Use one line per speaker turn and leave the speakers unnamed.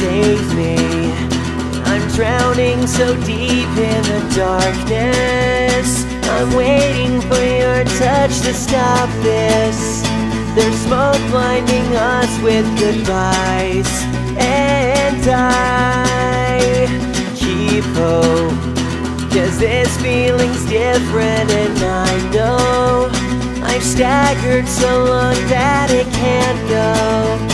save me. I'm drowning so deep in the darkness. I'm waiting for your touch to stop this. There's smoke blinding us with goodbyes, and I keep hope, 'cause this feeling's different, and I know I've staggered so long that it can't go.